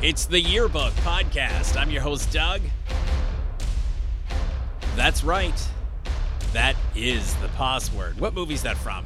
It's the Yearbook Podcast. I'm your host, Doug. That's right. That is the password. What movie is that from?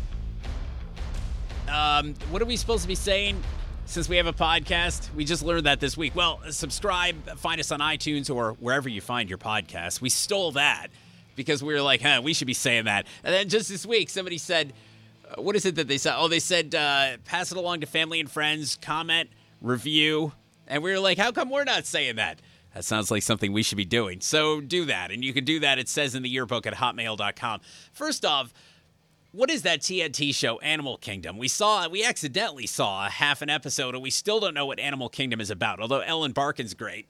What are we supposed to be saying since we have a podcast? We just learned that this week. Well, subscribe, find us on iTunes or wherever you find your podcasts. We stole that because we were like, we should be saying that. And then just this week, somebody said, what is it that they said? Oh, they said, pass it along to family and friends, comment, review. And we were like, how come we're not saying that? That sounds like something we should be doing. So do that. And you can do that, it says in the yearbook at hotmail.com. First off, what is that TNT show, Animal Kingdom? We accidentally saw half an episode, and we still don't know what Animal Kingdom is about, although Ellen Barkin's great.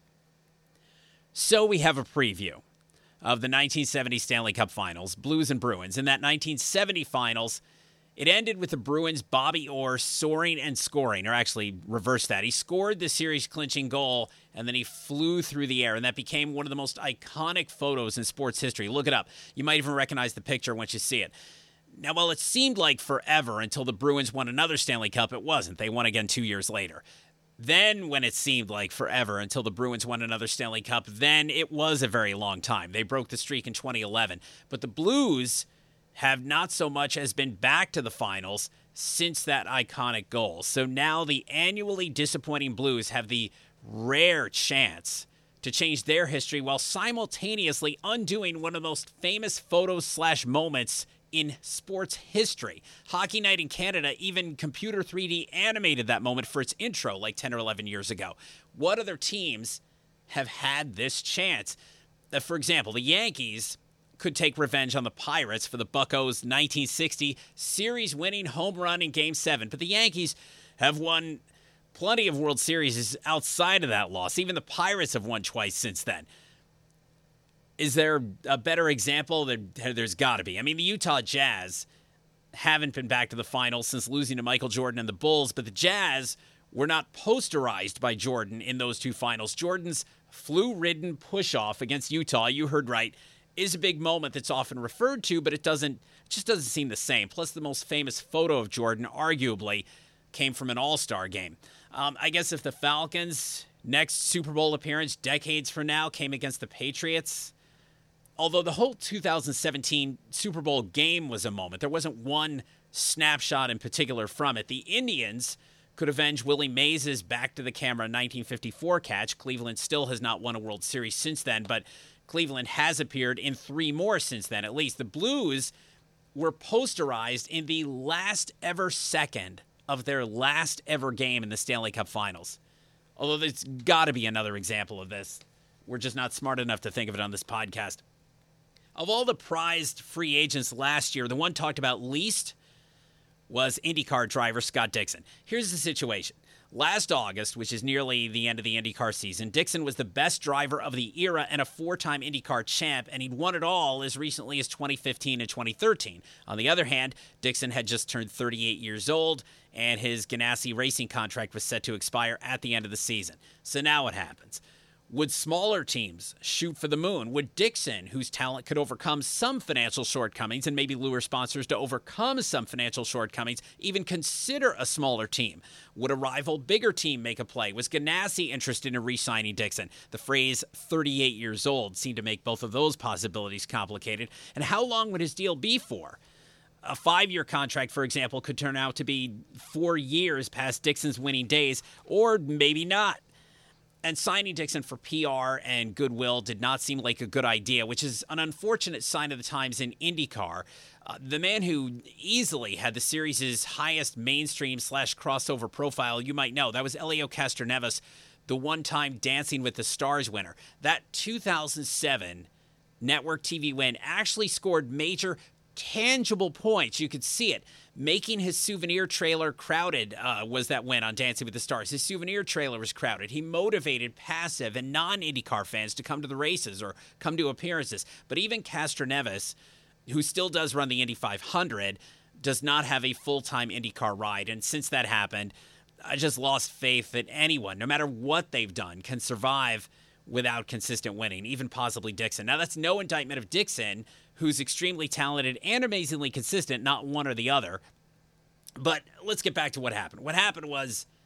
So we have a preview of the 1970 Stanley Cup Finals, Blues and Bruins. In that 1970 Finals, it ended with the Bruins' Bobby Orr soaring and scoring, or actually reverse that. He scored the series-clinching goal, and then he flew through the air, and that became one of the most iconic photos in sports history. Look it up. You might even recognize the picture once you see it. Now, while it seemed like forever until the Bruins won another Stanley Cup, it wasn't. They won again 2 years later. Then, when it seemed like forever until the Bruins won another Stanley Cup, then it was a very long time. They broke the streak in 2011. But the Blues have not so much as been back to the finals since that iconic goal. So now the annually disappointing Blues have the rare chance to change their history while simultaneously undoing one of the most famous photos/moments in sports history. Hockey Night in Canada even computer 3D animated that moment for its intro like 10 or 11 years ago. What other teams have had this chance? For example, the Yankees could take revenge on the Pirates for the Buccos' 1960 series-winning home run in Game 7. But the Yankees have won plenty of World Series outside of that loss. Even the Pirates have won twice since then. Is there a better example? There's got to be. I mean, the Utah Jazz haven't been back to the finals since losing to Michael Jordan and the Bulls, but the Jazz were not posterized by Jordan in those two finals. Jordan's flu-ridden push-off against Utah, you heard right, is a big moment that's often referred to, but it just doesn't seem the same. Plus, the most famous photo of Jordan, arguably, came from an All-Star game. I guess if the Falcons' next Super Bowl appearance decades from now came against the Patriots, although the whole 2017 Super Bowl game was a moment, there wasn't one snapshot in particular from it. The Indians could avenge Willie Mays' back-to-the-camera 1954 catch. Cleveland still has not won a World Series since then, but Cleveland has appeared in 3 more since then, at least. The Blues were posterized in the last ever second of their last ever game in the Stanley Cup Finals. Although there's got to be another example of this. We're just not smart enough to think of it on this podcast. Of all the prized free agents last year, the one talked about least was IndyCar driver Scott Dixon. Here's the situation. Last August, which is nearly the end of the IndyCar season, Dixon was the best driver of the era and a 4-time IndyCar champ, and he'd won it all as recently as 2015 and 2013. On the other hand, Dixon had just turned 38 years old, and his Ganassi Racing contract was set to expire at the end of the season. So now what happens? Would smaller teams shoot for the moon? Would Dixon, whose talent could overcome some financial shortcomings and maybe lure sponsors to overcome some financial shortcomings, even consider a smaller team? Would a rival bigger team make a play? Was Ganassi interested in re-signing Dixon? The phrase 38 years old seemed to make both of those possibilities complicated. And how long would his deal be for? A 5-year contract, for example, could turn out to be 4 years past Dixon's winning days, or maybe not. And signing Dixon for PR and goodwill did not seem like a good idea, which is an unfortunate sign of the times in IndyCar. The man who easily had the series' highest mainstream/crossover profile, you might know, that was Helio Castroneves, the one-time Dancing with the Stars winner. That 2007 network TV win actually scored major tangible points. You could see it. Making his souvenir trailer crowded was that win on Dancing with the Stars. His souvenir trailer was crowded. He motivated passive and non-IndyCar fans to come to the races or come to appearances. But even Castroneves, who still does run the Indy 500, does not have a full-time IndyCar ride. And since that happened, I just lost faith that anyone, no matter what they've done, can survive without consistent winning, even possibly Dixon. Now, that's no indictment of Dixon, who's extremely talented and amazingly consistent, not one or the other. But let's get back to what happened. What happened was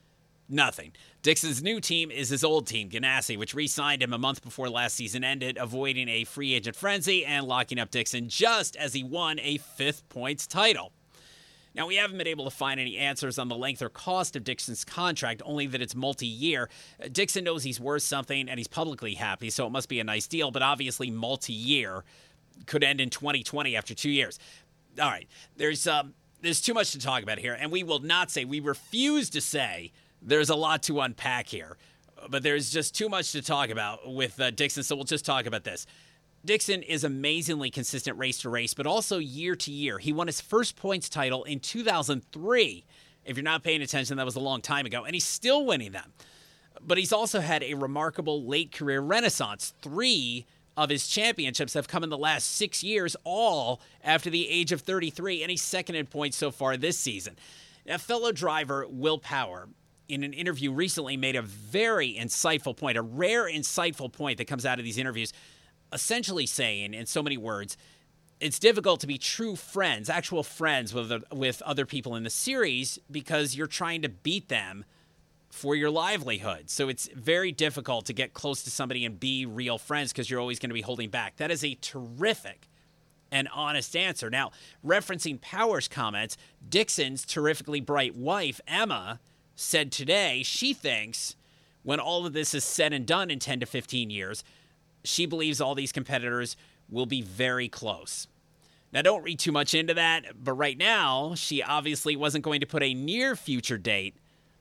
Nothing. Dixon's new team is his old team, Ganassi, which re-signed him a month before last season ended, avoiding a free agent frenzy and locking up Dixon just as he won a 5th points title. Now, we haven't been able to find any answers on the length or cost of Dixon's contract, only that it's multi-year. Dixon knows he's worth something, and he's publicly happy, so it must be a nice deal, but obviously multi-year could end in 2020 after 2 years. All right, there's too much to talk about here, and we refuse to say there's a lot to unpack here, but there's just too much to talk about with Dixon, so we'll just talk about this. Dixon is amazingly consistent race to race, but also year to year. He won his first points title in 2003. If you're not paying attention, that was a long time ago, and he's still winning them. But he's also had a remarkable late career renaissance. 3 of his championships have come in the last 6 years, all after the age of 33, and he's second in points so far this season. Now, fellow driver Will Power, in an interview recently, made a very insightful point, a rare insightful point that comes out of these interviews, essentially saying, in so many words, it's difficult to be true friends, actual friends with other people in the series because you're trying to beat them for your livelihood. So it's very difficult to get close to somebody and be real friends because you're always going to be holding back. That is a terrific and honest answer. Now, referencing Power's comments, Dixon's terrifically bright wife, Emma, said today she thinks when all of this is said and done in 10 to 15 years, she believes all these competitors will be very close. Now, don't read too much into that, but right now, she obviously wasn't going to put a near future date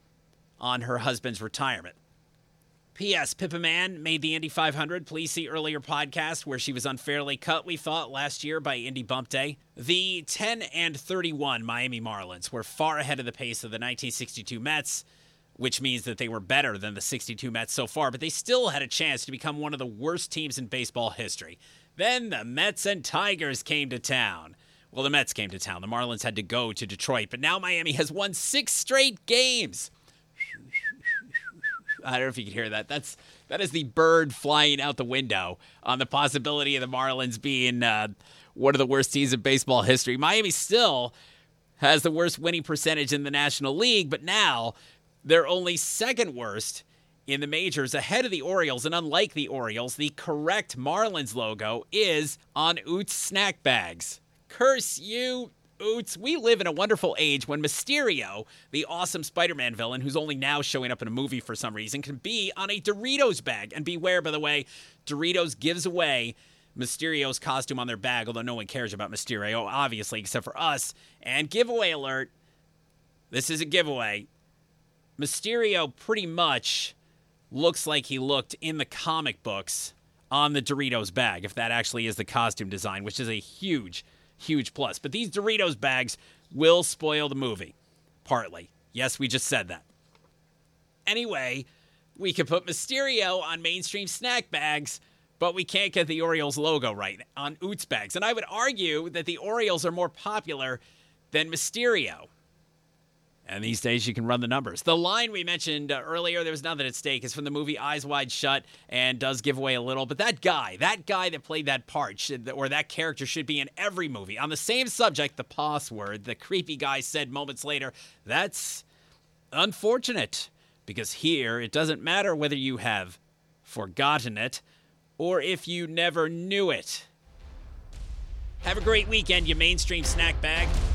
on her husband's retirement. P.S. Pippa Mann made the Indy 500. Please see earlier podcast where she was unfairly cut, we thought, last year by Indy Bump Day. The 10-31 Miami Marlins were far ahead of the pace of the 1962 Mets, which means that they were better than the 62 Mets so far, but they still had a chance to become one of the worst teams in baseball history. Then the Mets and Tigers came to town. Well, the Mets came to town. The Marlins had to go to Detroit, but now Miami has won 6 straight games. I don't know if you can hear that. That is the bird flying out the window on the possibility of the Marlins being one of the worst teams in baseball history. Miami still has the worst winning percentage in the National League, but now they're only second worst in the majors, ahead of the Orioles. And unlike the Orioles, the correct Marlins logo is on Oots snack bags. Curse you, Oots. We live in a wonderful age when Mysterio, the awesome Spider-Man villain who's only now showing up in a movie for some reason, can be on a Doritos bag. And beware, by the way, Doritos gives away Mysterio's costume on their bag, although no one cares about Mysterio, obviously, except for us. And giveaway alert, this is a giveaway. Mysterio pretty much looks like he looked in the comic books on the Doritos bag, if that actually is the costume design, which is a huge, huge plus. But these Doritos bags will spoil the movie, partly. Yes, we just said that. Anyway, we can put Mysterio on mainstream snack bags, but we can't get the Orioles logo right on Oots bags. And I would argue that the Orioles are more popular than Mysterio. And these days, you can run the numbers. The line we mentioned earlier, there was nothing at stake, is from the movie Eyes Wide Shut and does give away a little. But that guy that played that part, or that character, should be in every movie. On the same subject, the password, the creepy guy said moments later, that's unfortunate. Because here, it doesn't matter whether you have forgotten it or if you never knew it. Have a great weekend, you mainstream snack bag.